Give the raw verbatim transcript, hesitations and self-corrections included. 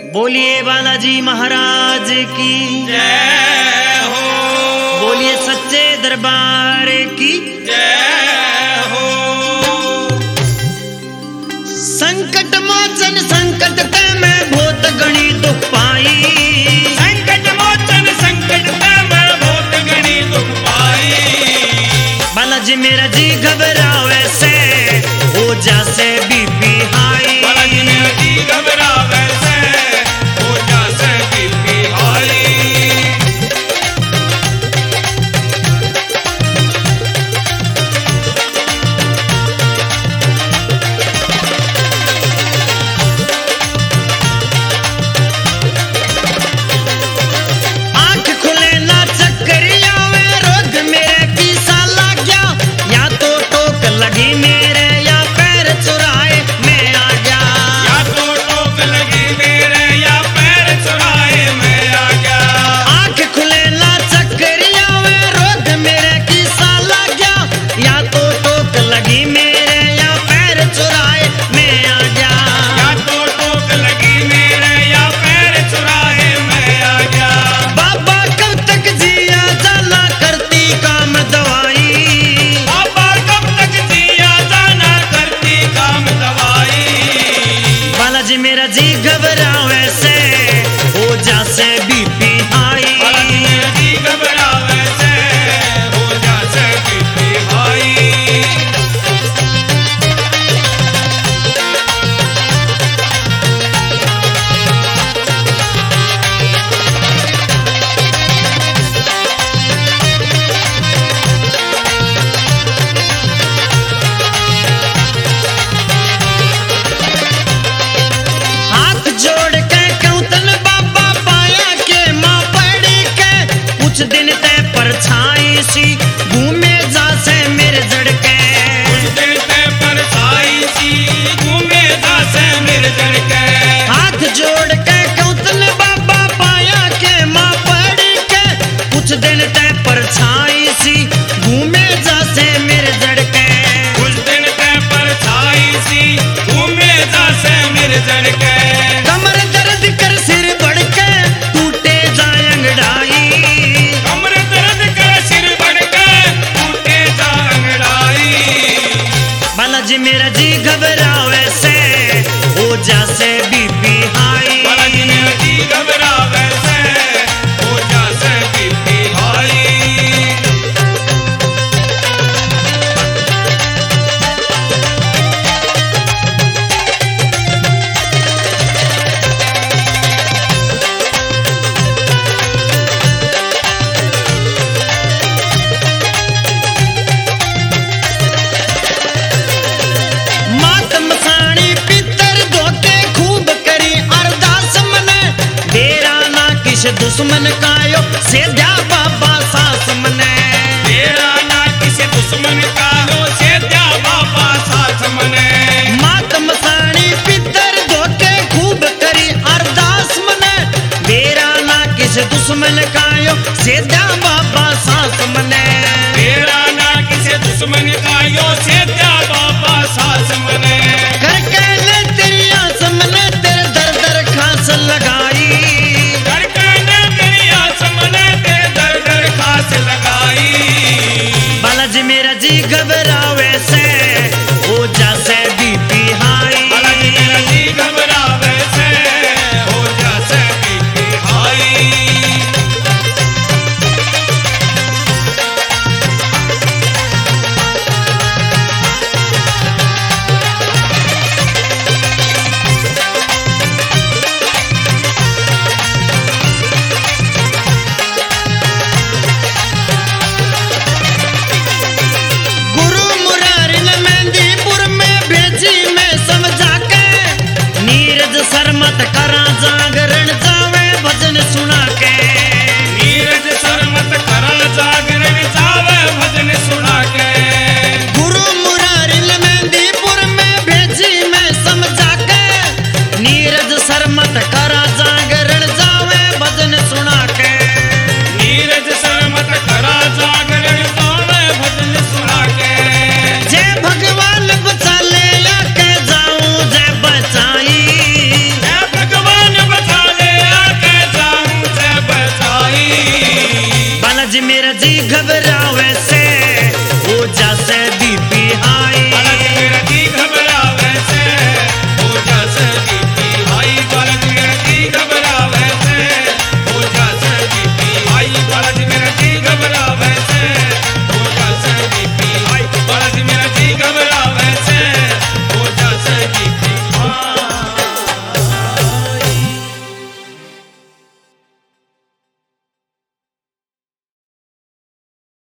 बोलिए बालाजी महाराज की जय हो। बोलिए सच्चे दरबार की जय हो। संकट मोचन संकट ते मैं बहुत गणी दुख पाई। संकट मोचन संकट ते मैं बहुत गणी दुख पाई। बालाजी मेरा जी घबरावे से हो जासे बीपी हाई। बालाजी मेरा जी घबरावे से हो जासे बीपी हाई। आंख खुले ना चक्कर आवे रोग मेरे पीसा लग गया। या तो टोक लगी मेरे या पैर चुराए मैं आ गया। या तो टोक लगी मेरे या पैर चुराए मैं आ गया। आंख खुले ना चक्कर आवे रोग मेरे पीसा लग गया। या तो टोक लगी मेरे या पैर चुराए मैं आ गया। या तो टोक लगी मेरे या पैर चुराए मैं आ गया। बाबा कब तक जिया जाना करती काम दवाई। बाबा कब तक जिया जाना करती काम दवाई। बालाजी मेरा जी घबरावे से हो जासे बीपी हाई। बालाजी मेरा जी घबरावे से हो जासे बीपी हाई। हाथ जोड़ के कौतन बाबा पाया के माँ पड़ी के कुछ दिन ते परछाई सी घूमे जासे मेरे जड़के। कुछ दिन ते परछाई सी घूमे जासे मेरे जड़के। हाथ जोड़ के कौतन बाबा पाया के माँ पड़ी के कुछ दिन ते परछाई सी घूमे जासे मेरे जड़के। कुछ दिन ते परछाई सी घूमे जासे मेरे जड़के। कमर दर्द कर सिर बढ़के टूटे जाए अंगड़ाई। कमर दर्द कर सिर बढ़के टूटे जा अंगड़ाई। बालाजी मेरा जी घबरावे से हो जासे बीपी हाई। बालाजी मेरा जी घबरावे से हो जासे बीपी हाई। मात मसाणी पितर धोके खूब करी अरदास मने। डेरा ना किस दुश्मन कायो सेध्या बाबा सास मने। तेरा ना किसी दुश्मन का हो से त्या बाबा साथ मने। मात मसाणी पितर धोके खूब करी अरदास मने। डेरा ना किस दुश्मन कायो सेध्या बाबा सास मने। तेरा ना किसी दुश्मन का यो से त्या बाबा साथ मने। करके ले तेरी आस मने तेरे दर दर खास लगाई। करकने तेरी आस मने तेरे दर दर खास लगाई। बालाजी मेरा जी घबरावे से हो जासे बीपी हाई। बालाजी मेरा जी घबरावे से हो जासे बीपी हाई। घबरावे से वो जैसे